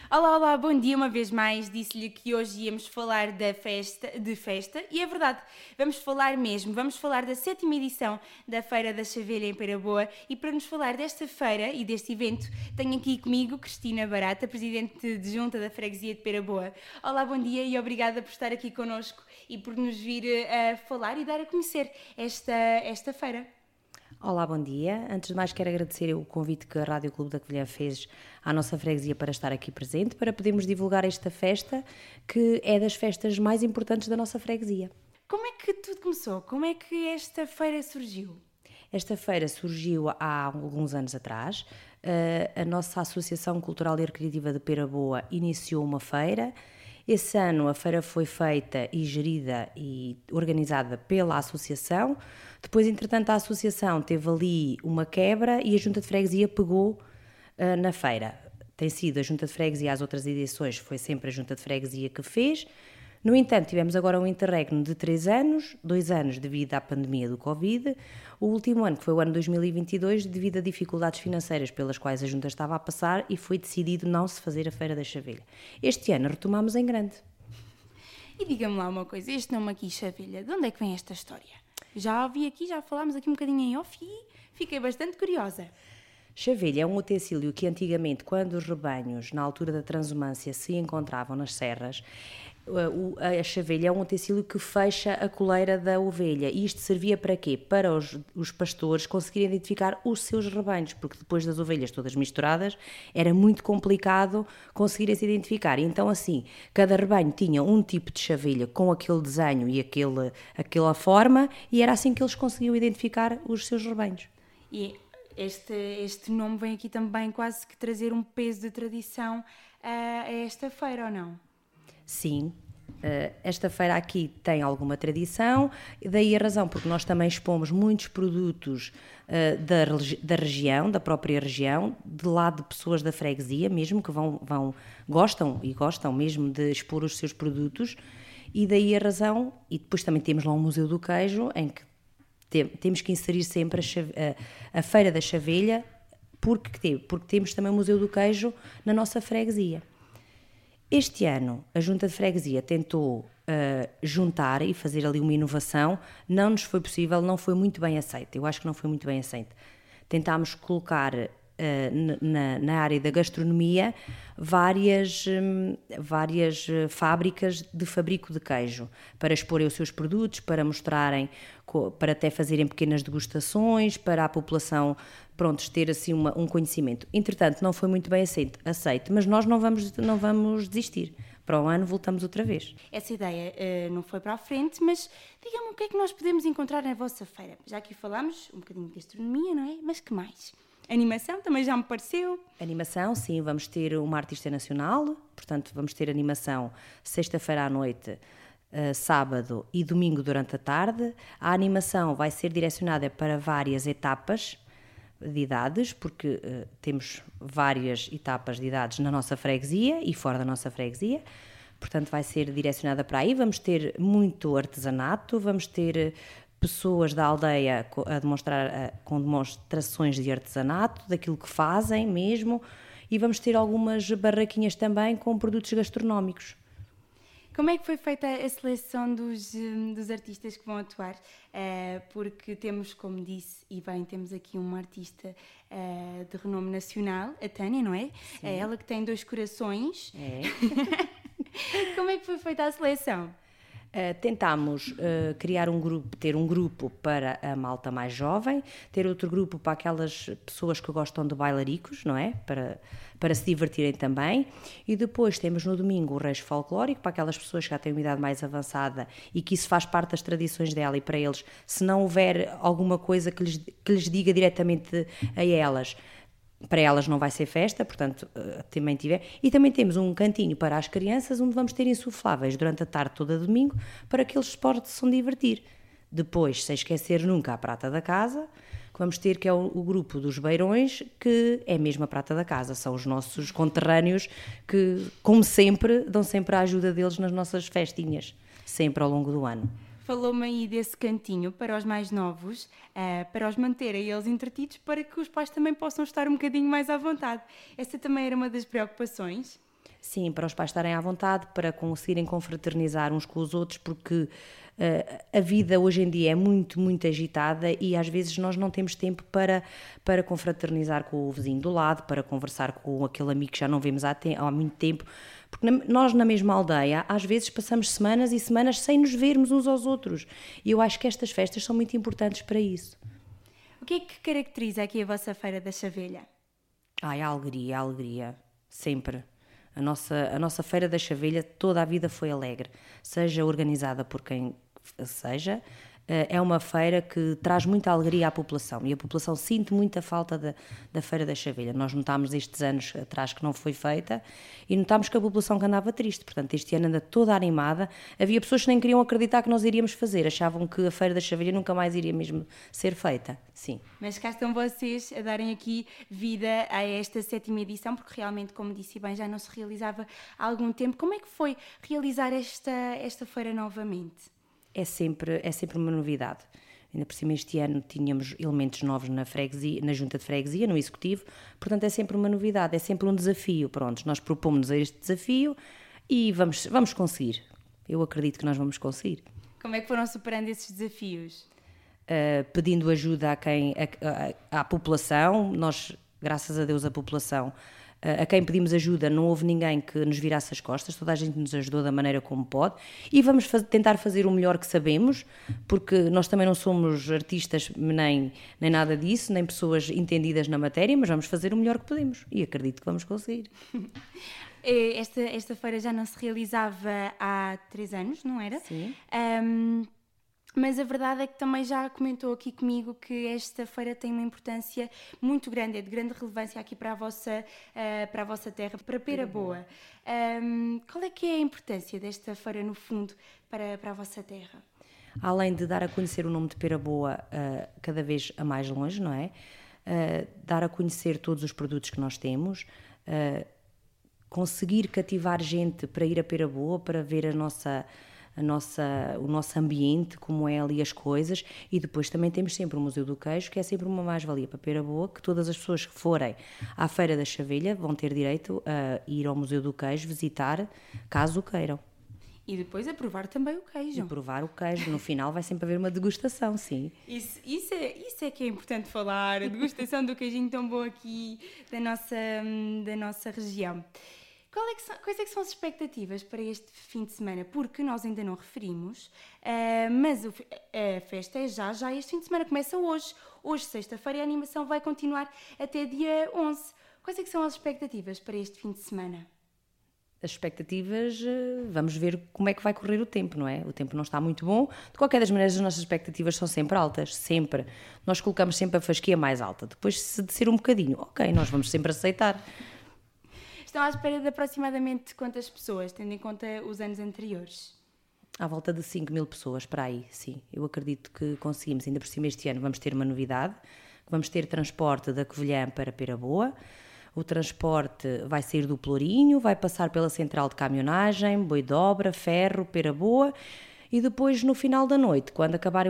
Olá, olá, bom dia uma vez mais. Disse-lhe que hoje íamos falar de festa e é verdade, vamos falar mesmo. Vamos falar da 7ª edição da Feira da Chavelha em Peira Boa e para nos falar desta feira e deste evento tenho aqui comigo Cristina Barata, Presidente de Junta da Freguesia de Peira Boa. Olá, bom dia e obrigada por estar aqui connosco e por nos vir a falar e dar a conhecer esta feira. Olá, bom dia. Antes de mais quero agradecer o convite que a Rádio Clube da Covilhã fez à nossa freguesia para estar aqui presente, para podermos divulgar esta festa, que é das festas mais importantes da nossa freguesia. Como é que tudo começou? Como é que esta feira surgiu? Esta feira surgiu há alguns anos atrás. A nossa Associação Cultural e Recreativa de Peira Boa iniciou uma feira. Esse ano a feira foi feita e gerida e organizada pela associação. Depois, entretanto, a associação teve ali uma quebra e a Junta de Freguesia pegou na feira. Tem sido a Junta de Freguesia, às outras edições foi sempre a Junta de Freguesia que fez. No entanto, tivemos agora um interregno de 3 anos, 2 anos devido à pandemia do Covid, o último ano, que foi o ano 2022, devido a dificuldades financeiras pelas quais a Junta estava a passar e foi decidido não se fazer a Feira da Chavelha. Este ano retomamos em grande. E diga-me lá uma coisa, este nome aqui, Chavelha, de onde é que vem esta história? Já ouvi aqui, já falámos aqui um bocadinho em off e fiquei bastante curiosa. Chavelha é um utensílio que antigamente, quando os rebanhos, na altura da transumância, se encontravam nas serras, a chavelha é um utensílio que fecha a coleira da ovelha. E isto servia para quê? Para os pastores conseguirem identificar os seus rebanhos, porque depois das ovelhas todas misturadas era muito complicado conseguirem se identificar. E então assim, cada rebanho tinha um tipo de chavelha com aquele desenho e aquela forma, e era assim que eles conseguiam identificar os seus rebanhos. E este nome vem aqui também quase que trazer um peso de tradição a esta feira, ou não? Sim, esta feira aqui tem alguma tradição, daí a razão, porque nós também expomos muitos produtos da região, da própria região, de lá de pessoas da freguesia mesmo, que gostam mesmo de expor os seus produtos, e daí a razão, e depois também temos lá um Museu do Queijo, em que temos que inserir sempre a Feira da Chavelha, porque temos também o Museu do Queijo na nossa freguesia. Este ano a Junta de Freguesia tentou juntar e fazer ali uma inovação, não nos foi possível, não foi muito bem aceito, eu acho que não foi muito bem aceito. Tentámos colocar na área da gastronomia várias fábricas de fabrico de queijo, para exporem os seus produtos, para mostrarem, para até fazerem pequenas degustações, para a população ter assim um conhecimento. Entretanto, não foi muito bem aceito, mas nós não vamos desistir. Para o ano voltamos outra vez. Essa ideia não foi para a frente, mas diga-me o que é que nós podemos encontrar na vossa feira? Já aqui falámos um bocadinho de gastronomia, não é? Mas que mais? Animação também já me pareceu. Animação, sim, vamos ter uma artista nacional, portanto vamos ter animação sexta-feira à noite, sábado e domingo durante a tarde. A animação vai ser direcionada para várias etapas de idades, porque temos várias etapas de idades na nossa freguesia e fora da nossa freguesia, portanto vai ser direcionada para aí. Vamos ter muito artesanato, vamos ter pessoas da aldeia a demonstrar com demonstrações de artesanato, daquilo que fazem mesmo, e vamos ter algumas barraquinhas também com produtos gastronómicos. Como é que foi feita a seleção dos artistas que vão atuar? Porque temos, como disse, e bem, temos aqui uma artista de renome nacional, a Tânia, não é? Sim. É ela que tem 2 corações. É. Como é que foi feita a seleção? Tentámos ter um grupo para a malta mais jovem, ter outro grupo para aquelas pessoas que gostam de bailaricos, não é? Para se divertirem também. E depois temos no domingo o Reis Folclórico, para aquelas pessoas que já têm uma idade mais avançada e que isso faz parte das tradições dela, e para eles, se não houver alguma coisa que lhes diga diretamente a elas, para elas não vai ser festa, portanto, também tiver. E também temos um cantinho para as crianças, onde vamos ter insufláveis durante a tarde toda domingo, para que eles possam divertir. Depois, sem esquecer nunca a prata da casa, que vamos ter, que é o grupo dos beirões, que é mesmo a prata da casa, são os nossos conterrâneos que, como sempre, dão sempre a ajuda deles nas nossas festinhas, sempre ao longo do ano. Falou-me aí desse cantinho para os mais novos, para os manterem eles entretidos, para que os pais também possam estar um bocadinho mais à vontade. Essa também era uma das preocupações? Sim, para os pais estarem à vontade, para conseguirem confraternizar uns com os outros, porque a vida hoje em dia é muito, muito agitada e às vezes nós não temos tempo para confraternizar com o vizinho do lado, para conversar com aquele amigo que já não vemos há muito tempo, porque nós na mesma aldeia às vezes passamos semanas e semanas sem nos vermos uns aos outros e eu acho que estas festas são muito importantes para isso. O que é que caracteriza aqui a vossa Feira da Chavelha? Ai, a alegria, sempre. A nossa Feira da Chavelha toda a vida foi alegre, seja organizada por quem seja, é uma feira que traz muita alegria à população e a população sente muita falta da Feira da Chavelha. Nós notámos estes anos atrás que não foi feita e notámos que a população que andava triste, portanto este ano anda toda animada, havia pessoas que nem queriam acreditar que nós iríamos fazer, achavam que a Feira da Chavelha nunca mais iria mesmo ser feita, sim. Mas cá estão vocês a darem aqui vida a esta 7ª edição, porque realmente, como disse bem, já não se realizava há algum tempo. Como é que foi realizar esta feira novamente? É sempre uma novidade. Ainda por cima este ano tínhamos elementos novos na freguesia, na junta de freguesia, no executivo, portanto é sempre uma novidade, é sempre um desafio. Pronto, nós propomos-nos a este desafio e vamos conseguir. Eu acredito que nós vamos conseguir. Como é que foram superando esses desafios? Pedindo ajuda à população, nós, graças a Deus, a população, a quem pedimos ajuda, não houve ninguém que nos virasse as costas, toda a gente nos ajudou da maneira como pode e vamos tentar fazer o melhor que sabemos, porque nós também não somos artistas nem nada disso, nem pessoas entendidas na matéria, mas vamos fazer o melhor que podemos e acredito que vamos conseguir. Esta feira já não se realizava há 3 anos, não era? Sim. Mas a verdade é que também já comentou aqui comigo que esta feira tem uma importância muito grande, é de grande relevância aqui para a vossa terra, para Pera Boa. Qual é que é a importância desta feira, no fundo, para a vossa terra? Além de dar a conhecer o nome de Pera Boa cada vez a mais longe, não é? Dar a conhecer todos os produtos que nós temos, conseguir cativar gente para ir a Pera Boa, para ver o nosso ambiente, como é ali as coisas, e depois também temos sempre o Museu do Queijo, que é sempre uma mais-valia para Pera Boa, que todas as pessoas que forem à Feira da Chavelha vão ter direito a ir ao Museu do Queijo visitar, caso o queiram. E depois a provar também o queijo. E provar o queijo, no final vai sempre haver uma degustação, sim. Isso é que é importante falar, a degustação do queijinho tão bom aqui da nossa região. Quais é que são as expectativas para este fim de semana? Porque nós ainda não referimos, mas a festa é já este fim de semana, começa hoje. Hoje, sexta-feira, e a animação vai continuar até dia 11. Quais é que são as expectativas para este fim de semana? As expectativas, vamos ver como é que vai correr o tempo, não é? O tempo não está muito bom. De qualquer das maneiras, as nossas expectativas são sempre altas, sempre. Nós colocamos sempre a fasquia mais alta. Depois, se descer um bocadinho, ok, nós vamos sempre aceitar. Estão à espera de aproximadamente quantas pessoas, tendo em conta os anos anteriores? À volta de 5.000 pessoas, para aí, sim. Eu acredito que conseguimos. Ainda por cima este ano vamos ter uma novidade. Vamos ter transporte da Covilhã para Pera Boa. O transporte vai sair do Pelourinho, vai passar pela central de caminhonagem, Boidobra, Ferro, Pera Boa e depois no final da noite, quando acabar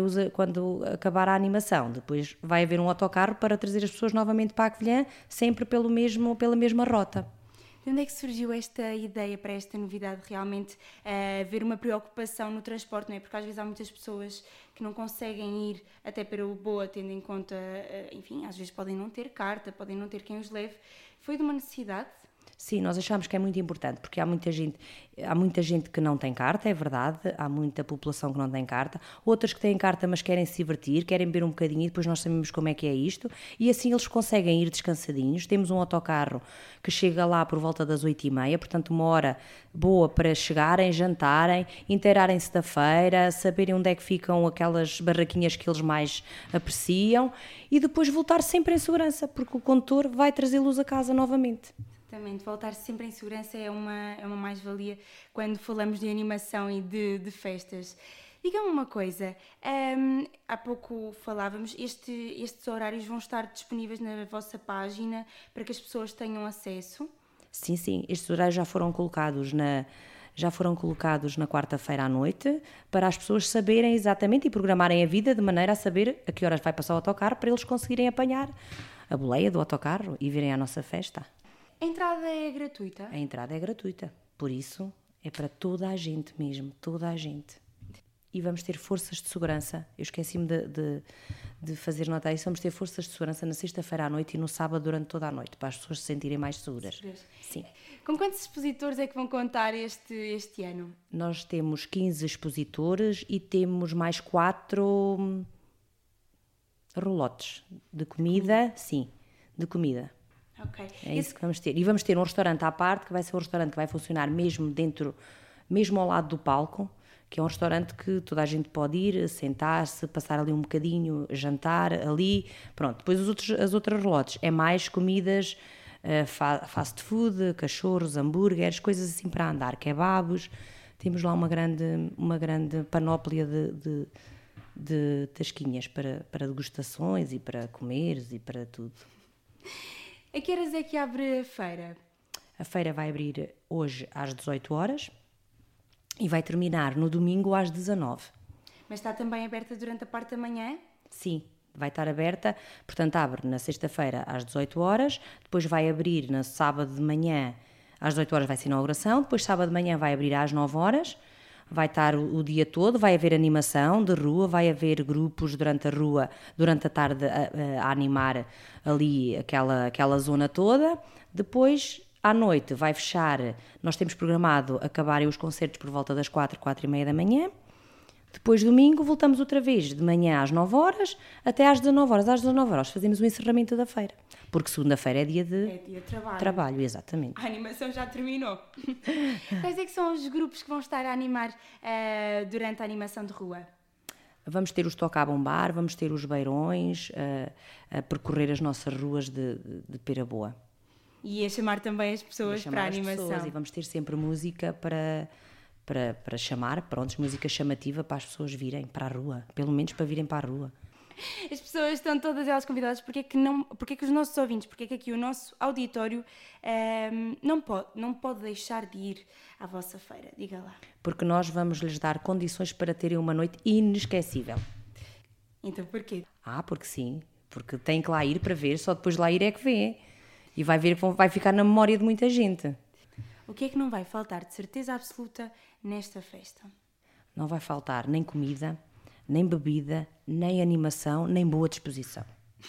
a animação, depois vai haver um autocarro para trazer as pessoas novamente para a Covilhã, sempre pela mesma rota. De onde é que surgiu esta ideia para esta novidade, realmente haver uma preocupação no transporte, não é? Porque às vezes há muitas pessoas que não conseguem ir até Pera Boa, tendo em conta, enfim, às vezes podem não ter carta, podem não ter quem os leve. Foi de uma necessidade? Sim, nós achamos que é muito importante, porque há muita gente que não tem carta, é verdade, há muita população que não tem carta, outras que têm carta mas querem se divertir, querem beber um bocadinho e depois nós sabemos como é que é isto, e assim eles conseguem ir descansadinhos. Temos um autocarro que chega lá por volta das 8h30, portanto uma hora boa para chegarem, jantarem, inteirarem-se da feira, saberem onde é que ficam aquelas barraquinhas que eles mais apreciam e depois voltar sempre em segurança, porque o condutor vai trazê-los a casa novamente. Exatamente, voltar sempre em segurança é uma mais-valia quando falamos de animação e de festas. Diga-me uma coisa, há pouco falávamos, estes horários vão estar disponíveis na vossa página para que as pessoas tenham acesso? Sim, estes horários já foram colocados na quarta-feira à noite para as pessoas saberem exatamente e programarem a vida de maneira a saber a que horas vai passar o autocarro para eles conseguirem apanhar a boleia do autocarro e virem à nossa festa. A entrada é gratuita? A entrada é gratuita, por isso é para toda a gente mesmo, toda a gente. E vamos ter forças de segurança, eu esqueci-me de fazer notar isso, vamos ter forças de segurança na sexta-feira à noite e no sábado durante toda a noite, para as pessoas se sentirem mais seguras. Sim. Com quantos expositores é que vão contar este ano? Nós temos 15 expositores e temos mais 4 rolotes de comida, sim, de comida. Ok. É isso que vamos ter. E vamos ter um restaurante à parte, que vai ser um restaurante que vai funcionar mesmo ao lado do palco, que é um restaurante que toda a gente pode ir, sentar-se, passar ali um bocadinho, jantar ali, pronto. Depois as outras relotes é mais comidas, fast food, cachorros, hambúrgueres, coisas assim para andar, kebabos. Temos lá uma grande panóplia de tasquinhas para degustações e para comeres e para tudo. A que horas é que abre a feira? A feira vai abrir hoje às 18 horas e vai terminar no domingo às 19. Mas está também aberta durante a parte da manhã? Sim, vai estar aberta, portanto abre na sexta-feira às 18 horas, depois vai abrir no sábado de manhã, às 18 horas vai ser a inauguração, depois sábado de manhã vai abrir às 9 horas, vai estar o dia todo, vai haver animação de rua, vai haver grupos durante a tarde a animar ali aquela zona toda. Depois, à noite, vai fechar, nós temos programado acabarem os concertos por volta das 4h da manhã. Depois, domingo, voltamos outra vez de manhã às 9 horas até às 19 horas. Às 19 horas fazemos o encerramento da feira, porque segunda-feira é dia de trabalho, exatamente. A animação já terminou. Quais é que são os grupos que vão estar a animar durante a animação de rua? Vamos ter os Toca a Bombar, vamos ter os Beirões, a percorrer as nossas ruas de Pera Boa. E a chamar também as pessoas para a animação. E vamos ter sempre música para chamar, pronto, música chamativa para as pessoas virem para a rua, pelo menos para virem para a rua. As pessoas estão todas elas convidadas, porque é que os nossos ouvintes, porque é que aqui o nosso auditório não pode deixar de ir à vossa feira? Diga lá. Porque nós vamos lhes dar condições para terem uma noite inesquecível. Então porquê? Porque sim, porque tem que lá ir para ver, só depois de lá ir é que vê. E vai ficar na memória de muita gente. O que é que não vai faltar de certeza absoluta nesta festa? Não vai faltar nem comida, nem bebida, nem animação, nem boa disposição.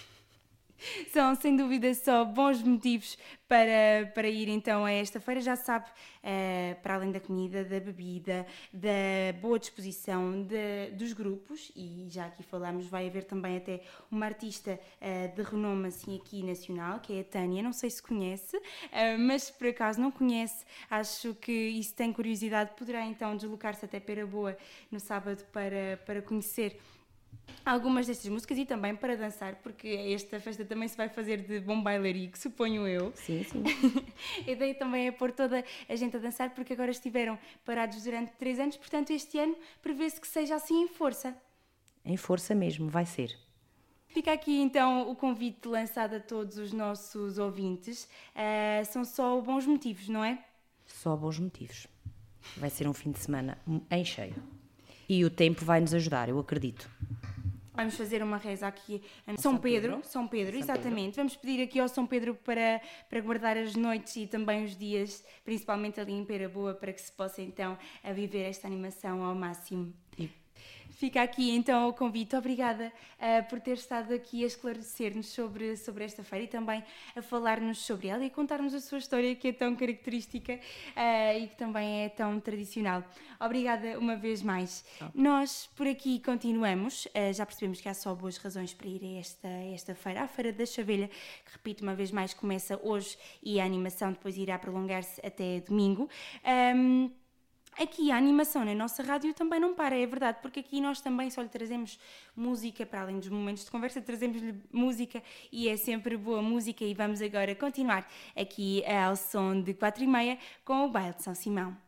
São, sem dúvida, só bons motivos para ir então a esta feira. Já sabe, para além da comida, da bebida, da boa disposição dos grupos, e já aqui falámos, vai haver também até uma artista de renome assim, aqui nacional, que é a Tânia. Não sei se conhece, mas se por acaso não conhece, acho que, e se tem curiosidade, poderá então deslocar-se até Pera Boa no sábado para conhecer algumas destas músicas e também para dançar, porque esta festa também se vai fazer de bom bailarico, suponho eu. Sim, sim. A ideia também é pôr toda a gente a dançar, porque agora estiveram parados durante 3 anos, portanto este ano prevê-se que seja assim em força. Em força mesmo, vai ser. Fica aqui então o convite lançado a todos os nossos ouvintes. São só bons motivos, não é? Só bons motivos. Vai ser um fim de semana em cheio. E o tempo vai nos ajudar, eu acredito. Vamos fazer uma reza aqui a São Pedro, exatamente. Vamos pedir aqui ao São Pedro para guardar as noites e também os dias, principalmente ali em Pera Boa, para que se possa então a viver esta animação ao máximo. Fica aqui então o convite. Obrigada por ter estado aqui a esclarecer-nos sobre esta feira e também a falar-nos sobre ela e a contar-nos a sua história, que é tão característica e que também é tão tradicional. Obrigada uma vez mais. Nós por aqui continuamos. Já percebemos que há só boas razões para ir a esta feira, a Feira da Chavelha, que, repito uma vez mais, começa hoje e a animação depois irá prolongar-se até domingo. Aqui a animação na nossa rádio também não para, é verdade, porque aqui nós também só lhe trazemos música, para além dos momentos de conversa, trazemos-lhe música e é sempre boa música. E vamos agora continuar aqui ao som de 4h30 com o Baile de São Simão.